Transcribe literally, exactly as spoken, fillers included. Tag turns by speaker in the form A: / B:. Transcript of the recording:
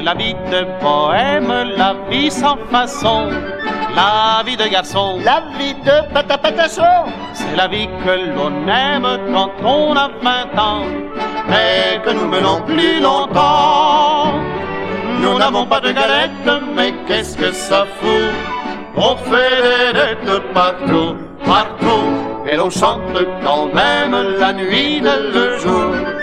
A: la vie de bohème, la vie sans façon, la vie de garçon,
B: la vie de patapatasson.
A: c'est la vie que l'on aime quand on a vingt ans, mais que nous menons plus longtemps. Nous n'avons pas de galettes, mais qu'est-ce que ça fout? On fait des dettes partout, partout, et l'on chante quand même la nuit et le jour.